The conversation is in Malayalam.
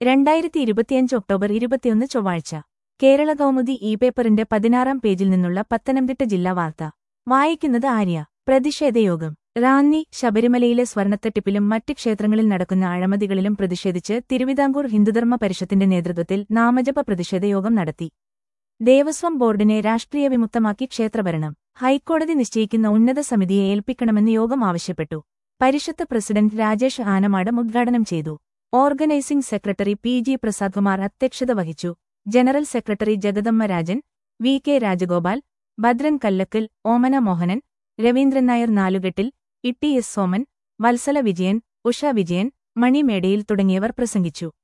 2025 ഒക്ടോബർ 21 ചൊവ്വാഴ്ച കേരള കൗമുദി പേപ്പറിന്റെ 16-ാം പേജിൽ നിന്നുള്ള പത്തനംതിട്ട ജില്ലാ വാർത്ത വായിക്കുന്നത് ആര്യ. പ്രതിഷേധയോഗം. റാന്നി. ശബരിമലയിലെ സ്വർണ്ണത്തട്ടിപ്പിലും മറ്റ് ക്ഷേത്രങ്ങളിൽ നടക്കുന്ന അഴിമതികളിലും പ്രതിഷേധിച്ച് തിരുവിതാംകൂർ ഹിന്ദുധർമ്മ പരിഷത്തിന്റെ നേതൃത്വത്തിൽ നാമജപ പ്രതിഷേധയോഗം നടത്തി. ദേവസ്വം ബോർഡിനെ രാഷ്ട്രീയ വിമുക്തമാക്കി ക്ഷേത്രഭരണം ഹൈക്കോടതി നിശ്ചയിക്കുന്ന ഉന്നത സമിതിയെ ഏൽപ്പിക്കണമെന്ന് യോഗം ആവശ്യപ്പെട്ടു. പരിഷത്ത് പ്രസിഡന്റ് രാജേഷ് ആനമാടം ഉദ്ഘാടനം ചെയ്തു. Organising secretary PG. പ്രസാദ്കുമാർ അധ്യക്ഷത വഹിച്ചു. General secretary Jagadamma Rajan, VK. Rajagopal, Bhadran Kallakkal, Omana Mohanan, Raveendran Nair Nalukettil, ETS. Soman, Vatsala Vijayan, Usha Vijayan, Mani Medayil തുടങ്ങിയവർ പ്രസംഗിച്ചു.